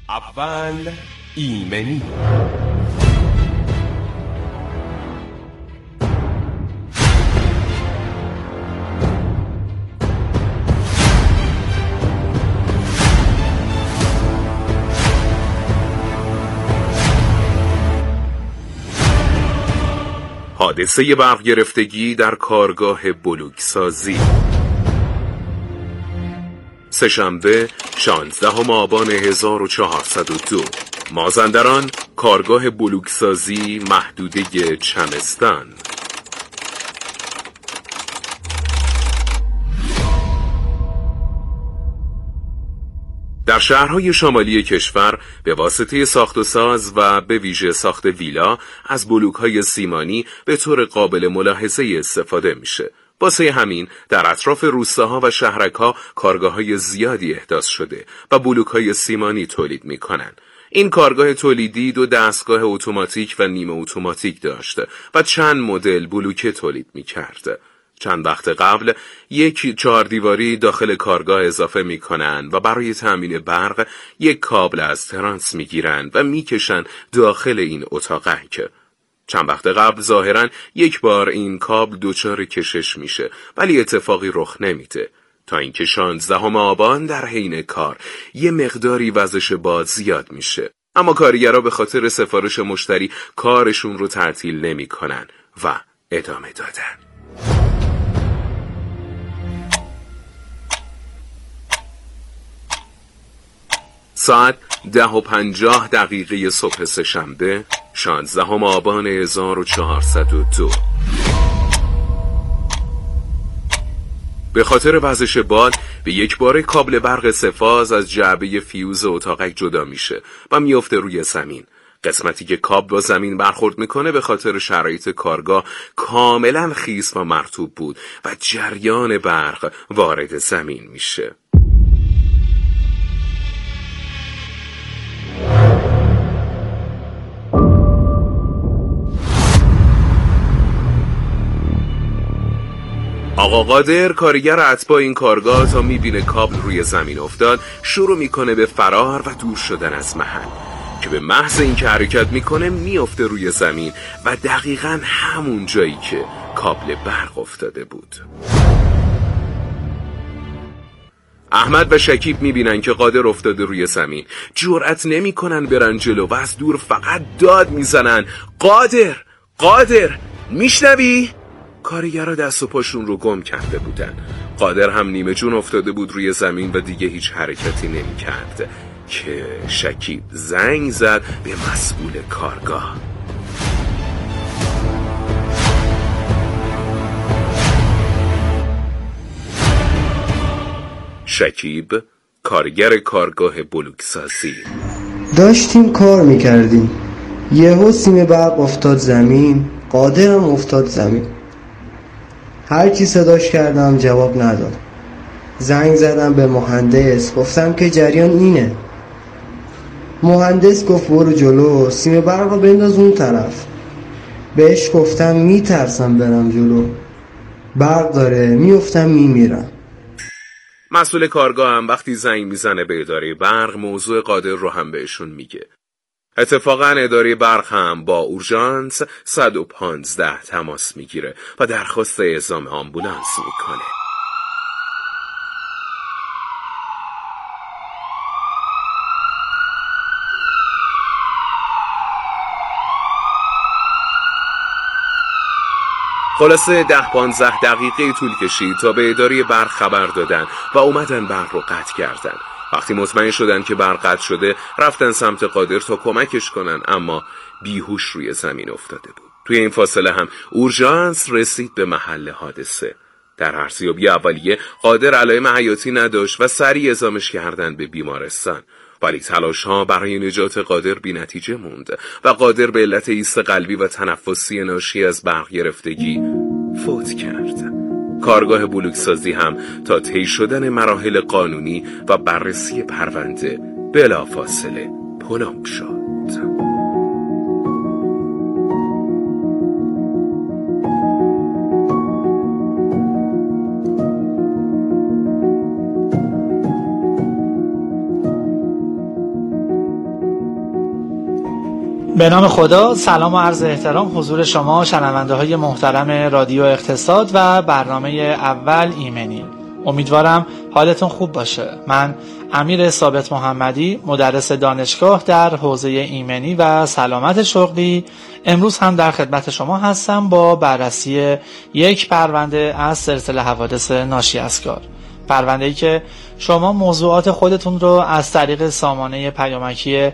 اول ایمنی. حادثه برق گرفتگی در کارگاه بلوکسازی. سه‌شنبه 16 آبان 1402 مازندران، کارگاه بلوکسازی محدوده چمستان. در شهرهای شمالی کشور به واسطه ساخت و ساز و به ویژه ساخت ویلا از بلوک‌های سیمانی به طور قابل ملاحظه استفاده میشه. واسه همین در اطراف روستاها و شهرک‌ها کارگاه‌های زیادی احداث شده و بلوک‌های سیمانی تولید میکنن. این کارگاه تولیدی 2 دستگاه اتوماتیک و نیمه اتوماتیک داشته و چند مدل بلوکه تولید میکرد. چند وقت قبل یک 4 دیواری داخل کارگاه اضافه میکنن و برای تامین برق یک کابل از ترانس میگیرن و میکشن داخل این اتاقک. چند وقت قبل ظاهراً یک بار این کابل دچار کشش میشه، ولی اتفاقی رخ نمیده تا اینکه 16 آبان در حین کار یه مقداری وزش باد زیاد میشه، اما کارگرها به خاطر سفارش مشتری کارشون رو تعطیل نمیکنن و ادامه دادن. ساعت 10:50 صبح سه‌شنبه 16 آبان 1402 به خاطر وزش باد به یک باره کابل برق سه‌فاز از جعبه فیوز اتاقک جدا میشه و میفته روی زمین. قسمتی که کابل با زمین برخورد میکنه به خاطر شرایط کارگاه کاملا خیس و مرطوب بود و جریان برق وارد زمین میشه. آقا قادر، کارگر اتباع این کارگاه، تا میبینه کابل روی زمین افتاد شروع میکنه به فرار و دور شدن از محل که به محض اینکه حرکت میکنه میفته روی زمین و دقیقاً همون جایی که کابل برق افتاده بود. احمد و شکیب میبینن که قادر افتاده روی زمین، جرأت نمیکنن برن جلو و از دور فقط داد میزنن: قادر، قادر، میشنوی؟ کارگرها دست و پاشون رو گم کرده بودن. قادر هم نیمه جون افتاده بود روی زمین و دیگه هیچ حرکتی نمی کرد که شکیب زنگ زد به مسئول کارگاه. شکیب، کارگر کارگاه بلوکسازی: داشتیم کار میکردیم، یهو سیم برق افتاد زمین، قادرم افتاد زمین. هر کی صداش کردم جواب نداد. زنگ زدم به مهندس، گفتم که جریان اینه. مهندس گفت برو جلو، سیم برق رو بنداز اون طرف. بهش گفتم میترسم برم جلو، برق داره، میفتم میمیرم. مسئول کارگاه هم وقتی زنگ میزنه به اداره برق موضوع قادر رو هم بهشون میگه. اتفاقا اداره برق هم با اورژانس 115 تماس میگیره و درخواست اعزام آمبولانس میکنه. خلاصه 10-15 دقیقه طول کشید تا به اداره برق خبر دادن و اومدن برق رو قطع کردن. وقتی مطمئن شدن که برق قطع شده رفتن سمت قادر تا کمکش کنن، اما بیهوش روی زمین افتاده بود. توی این فاصله هم اورژانس رسید به محل حادثه. در ارزیابی اولیه قادر علائم حیاتی نداشت و سریع اعزامش کردن به بیمارستان، ولی تلاش‌ها برای نجات قادر بی نتیجه موند و قادر به علت ایست قلبی و تنفسی ناشی از برق گرفتگی فوت کرد. کارگاه بلوکسازی هم تا طی شدن مراحل قانونی و بررسی پرونده بلافاصله پلم شد. به نام خدا، سلام و عرض احترام حضور شما شنونده های محترم رادیو اقتصاد و برنامه اول ایمنی. امیدوارم حالتون خوب باشه. من امیر ثابت محمدی، مدرس دانشگاه در حوزه ایمنی و سلامت شغلی، امروز هم در خدمت شما هستم با بررسی یک پرونده از سلسله حوادث ناشی از کار. پرونده‌ای که شما موضوعات خودتون رو از طریق سامانه پیامکی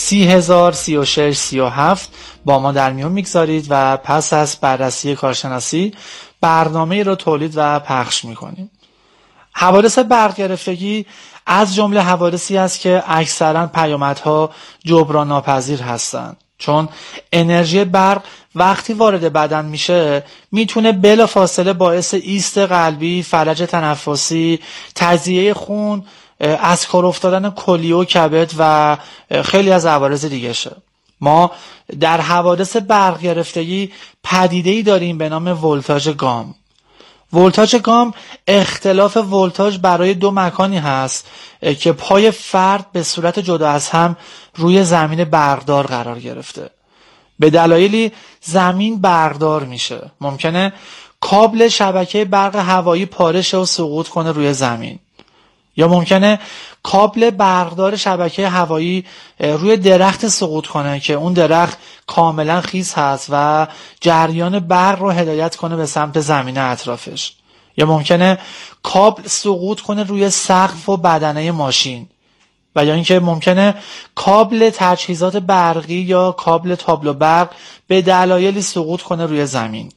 3003637 با ما در میون میگذارید و پس از بررسی کارشناسی برنامه رو تولید و پخش میکنیم. حوادث برق گرفتگی از جمله حوادثی است که اکثرا پیامدها جبران ناپذیر هستند، چون انرژی برق وقتی وارد بدن میشه میتونه بلافاصله باعث ایست قلبی، فلج تنفسی، تجزیه خون، از کار افتادن کلیه و کبد و خیلی از عوارض دیگه شه. ما در حوادث برق گرفتگی پدیده‌ای داریم به نام ولتاژ گام. ولتاژ گام اختلاف ولتاژ برای دو مکانی هست که پای فرد به صورت جدا از هم روی زمین برقدار قرار گرفته. به دلایلی زمین برقدار میشه. ممکنه کابل شبکه برق هوایی پاره شه و سقوط کنه روی زمین، یا ممکنه کابل برقدار شبکه هوایی روی درخت سقوط کنه که اون درخت کاملا خیس هست و جریان برق رو هدایت کنه به سمت زمین اطرافش، یا ممکنه کابل سقوط کنه روی سقف و بدنه ماشین، و یا اینکه ممکنه کابل تجهیزات برقی یا کابل تابلو برق به دلایلی سقوط کنه روی زمین.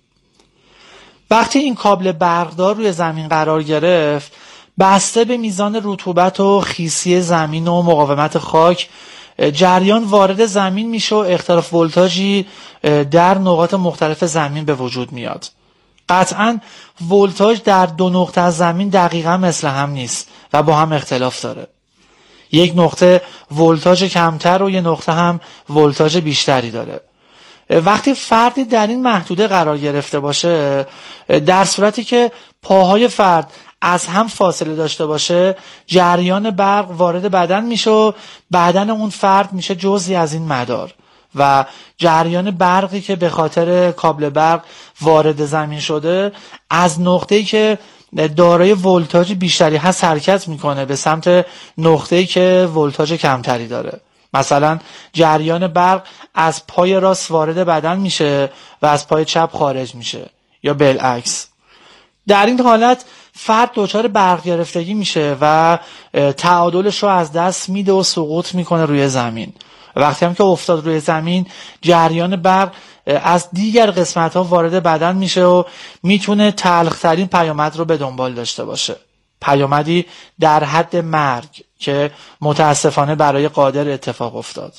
وقتی این کابل برقدار روی زمین قرار گرفت، بسته به میزان رطوبت و خیسی زمین و مقاومت خاک، جریان وارد زمین میشه و اختلاف ولتاژی در نقاط مختلف زمین به وجود میاد. قطعاً ولتاژ در دو نقطه از زمین دقیقاً مثل هم نیست و با هم اختلاف داره. یک نقطه ولتاژ کمتر و یک نقطه هم ولتاژ بیشتری داره. وقتی فردی در این محدوده قرار گرفته باشه، در صورتی که پاهای فرد از هم فاصله داشته باشه، جریان برق وارد بدن میشه و بدن اون فرد میشه جزئی از این مدار و جریان برقی که به خاطر کابل برق وارد زمین شده از نقطه‌ای که دارای ولتاژ بیشتری هست حرکت میکنه به سمت نقطه‌ای که ولتاژ کمتری داره. مثلا جریان برق از پای راست وارد بدن میشه و از پای چپ خارج میشه، یا بالعکس. در این حالت فرد دچار برق گرفتگی میشه و تعادلش رو از دست میده و سقوط میکنه روی زمین. وقتی هم که افتاد روی زمین، جریان برق از دیگر قسمت ها وارد بدن میشه و میتونه تلخ‌ترین پیامد رو به دنبال داشته باشه. پیامدی در حد مرگ که متاسفانه برای قادر اتفاق افتاد.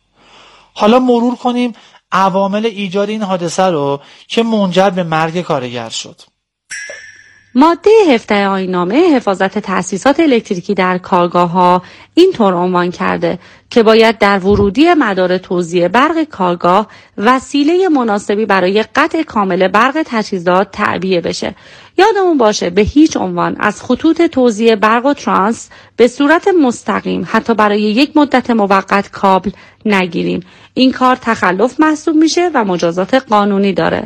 حالا مرور کنیم عوامل ایجاد این حادثه رو که منجر به مرگ کارگر شد. ماده 17 آیین‌نامه حفاظت تأسیسات الکتریکی در کارگاه‌ها اینطور عنوان کرده که باید در ورودی مدار توزیع برق کارگاه وسیله مناسبی برای قطع کامل برق تجهیزات تعبیه بشه. یادمون باشه به هیچ عنوان از خطوط توزیع برق و ترانس به صورت مستقیم حتی برای یک مدت موقت کابل نگیریم. این کار تخلف محسوب میشه و مجازات قانونی داره.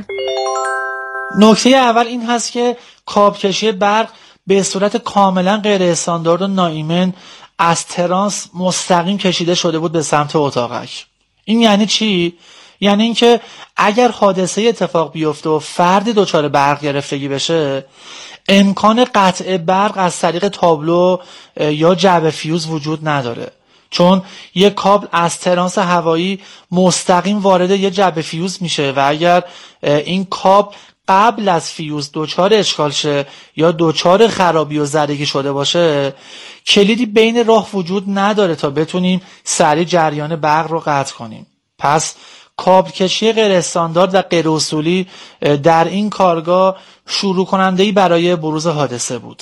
نکته اول این هست که کابل کشی برق به صورت کاملا غیر استاندارد و ناایمن از ترانس مستقیم کشیده شده بود به سمت اتاقک. این یعنی چی؟ یعنی اینکه اگر حادثه اتفاق بیفته و فردی دچار برق گرفتگی بشه، امکان قطع برق از طریق تابلو یا جعبه فیوز وجود نداره، چون یک کابل از ترانس هوایی مستقیم وارد یک جعبه فیوز میشه و اگر این کابل قبل از فیوز دچار اشکال شه یا دچار خرابی و زدگی شده باشه، کلیدی بین راه وجود نداره تا بتونیم سریع جریان برق رو قطع کنیم. پس کابل کشی غیر استاندارد و غیر اصولی در این کارگاه شروع کننده‌ای برای بروز حادثه بود.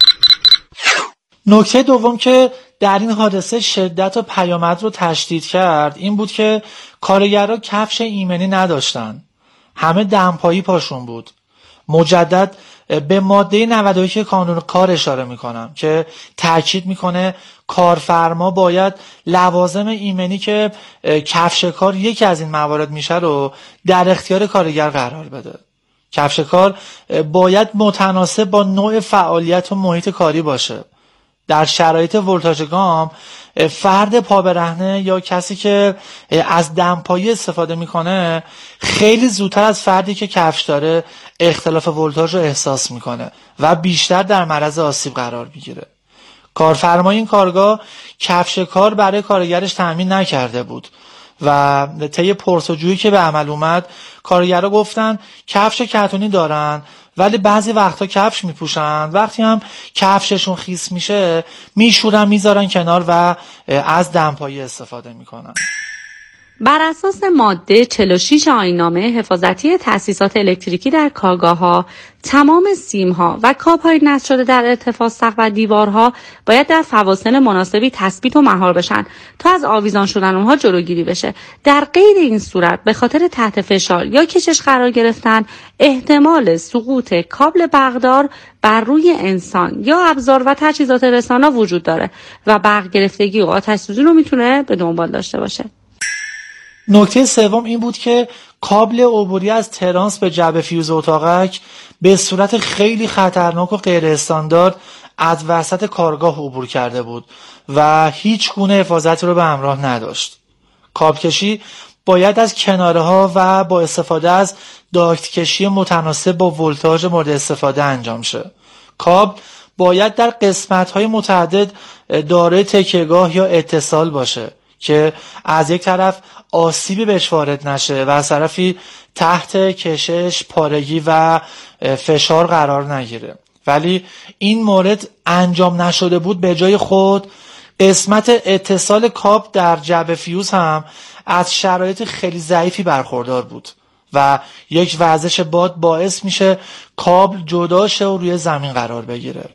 نکته دوم که در این حادثه شدت و پیامد رو تشدید کرد این بود که کارگرها کفش ایمنی نداشتن. همه دمپایی پاشون بود. مجدد به ماده 91 کانون کار اشاره میکنم که تاکید میکنه کارفرما باید لوازم ایمنی که کفش کار یکی از این موارد میشه رو در اختیار کارگر قرار بده. کفش کار باید متناسب با نوع فعالیت و محیط کاری باشه. در شرایط ولتاژ گام فرد پا برهنه یا کسی که از دمپایی استفاده میکنه خیلی زودتر از فردی که کفش داره اختلاف ولتاژ رو احساس میکنه و بیشتر در معرض آسیب قرار میگیره. کارفرمای این کارگاه کفش کار برای کارگرش تأمین نکرده بود و طی پرسجویی که به عمل اومد کارگرها گفتن کفش کتونی دارن ولی بعضی وقتا کفش میپوشن، وقتی هم کفششون خیس میشه میشورن میذارن کنار و از دمپایی استفاده میکنن. بر اساس ماده 46 آیین‌نامه حفاظتی تأسیسات الکتریکی در کارگاه‌ها، تمام سیم‌ها و کابل‌های نصب شده در ارتفاع سقف و دیوارها باید در فواصل مناسبی تثبیت و مهار بشن تا از آویزان شدن اونها جلوگیری بشه. در غیر این صورت به خاطر تحت فشار یا کشش قرار گرفتن احتمال سقوط کابل برقدار بر روی انسان یا ابزار و تجهیزات رسانه وجود داره و برق گرفتگی و آتش سوزی رو میتونه به دنبال داشته باشه. نکته سوم این بود که کابل عبوری از ترانس به جعبه فیوز اتاقک به صورت خیلی خطرناک و غیر استاندارد از وسط کارگاه عبور کرده بود و هیچ گونه حفاظتی رو به همراه نداشت. کابل کشی باید از کناره ها و با استفاده از داکت کشی متناسب با ولتاژ مورد استفاده انجام شه. کابل باید در قسمت های متعدد دارای تکیهگاه یا اتصال باشه که از یک طرف آسیبی بهش وارد نشه و از طرفی تحت کشش، پارگی و فشار قرار نگیره. ولی این مورد انجام نشده بود. به جای خود قسمت اتصال کابل در جعبه فیوز هم از شرایط خیلی ضعیفی برخوردار بود و یک وزش باد باعث میشه کابل جدا شه و روی زمین قرار بگیره.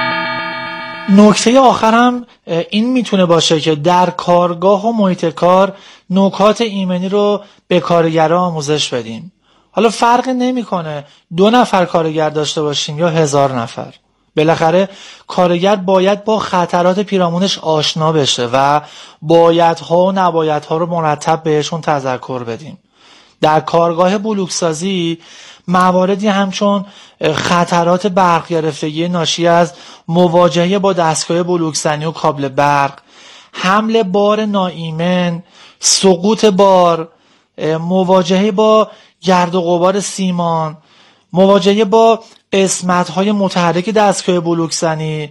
نکته آخر هم این میتونه باشه که در کارگاه و محیط کار نکات ایمنی رو به کارگرها آموزش بدیم. حالا فرق نمیکنه 2 نفر کارگر داشته باشیم یا 1000 نفر. بالاخره کارگر باید با خطرات پیرامونش آشنا بشه و بایدها و نبایدها رو مرتب بهشون تذکر بدیم. در کارگاه بلوکسازی مواردی همچون خطرات برق گرفتگی ناشی از مواجهه با دستگاه بلوکزنی و کابل برق، حمل بار ناایمن، سقوط بار، مواجهه با گرد و غبار سیمان، مواجهه با قسمت‌های متحرک دستگاه بلوکزنی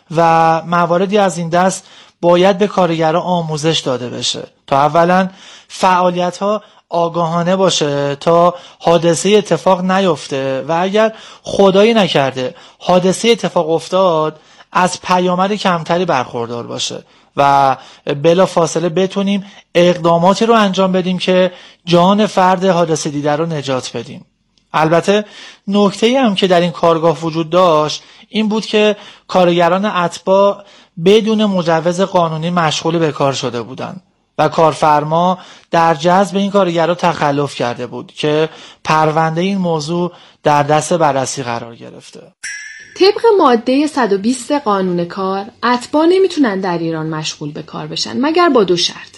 و مواردی از این دست باید به کارگرها آموزش داده بشه تا اولا فعالیت‌ها آگاهانه باشه تا حادثه اتفاق نیفته و اگر خدایی نکرده حادثه اتفاق افتاد از پیامد کمتری برخوردار باشه و بلا فاصله بتونیم اقداماتی رو انجام بدیم که جان فرد حادثه دیده رو نجات بدیم. البته نکته‌ای هم که در این کارگاه وجود داشت این بود که کارگران اتباع بدون مجوز قانونی مشغول به کار شده بودند و کارفرما در جذب این کارگرها تخلف کرده بود که پرونده این موضوع در دست بررسی قرار گرفته. طبق ماده 120 قانون کار، اتباع نمیتونن در ایران مشغول به کار بشن مگر با 2 شرط.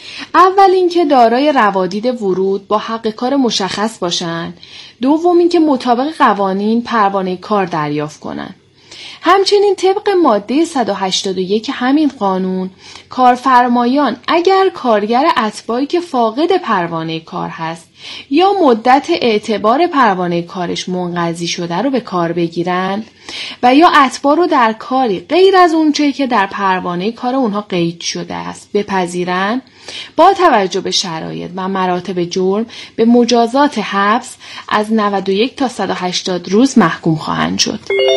اول اینکه دارای روادید ورود با حق کار مشخص باشن، دوم اینکه مطابق قوانین پروانه کار دریافت کنن. همچنین طبق ماده 181 همین قانون، کارفرمایان اگر کارگر اتباعی که فاقد پروانه کار هست یا مدت اعتبار پروانه کارش منقضی شده رو به کار بگیرن و یا اتباع رو در کاری غیر از اونچه که در پروانه کار اونها قید شده است بپذیرن، با توجه به شرایط و مراتب جرم به مجازات حبس از 91 تا 180 روز محکوم خواهند شد.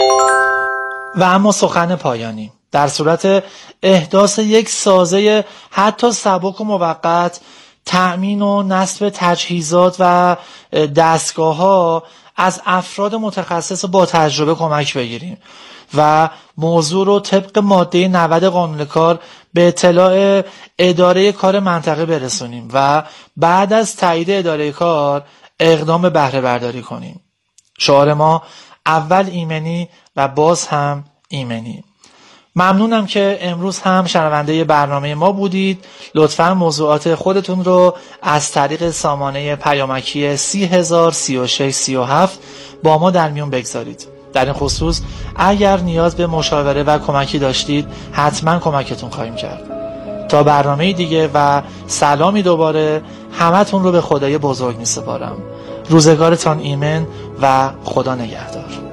و اما سخن پایانی، در صورت احداث یک سازه حتی سبک و موقت، تأمین و نصب تجهیزات و دستگاه‌ها از افراد متخصص با تجربه کمک بگیریم و موضوع رو طبق ماده 90 قانون کار به اطلاع اداره کار منطقه برسونیم و بعد از تایید اداره کار اقدام بهره برداری کنیم. شعار ما اول ایمنی و باز هم ایمنی. ممنونم که امروز هم شنونده برنامه ما بودید. لطفاً موضوعات خودتون رو از طریق سامانه پیامکی 3003637 با ما در میون بگذارید. در این خصوص اگر نیاز به مشاوره و کمکی داشتید حتما کمکتون خواهیم کرد. تا برنامه دیگه و سلامی دوباره، همتون رو به خدای بزرگ می سپارم. روزگارتان ایمن و خدا نگهدار.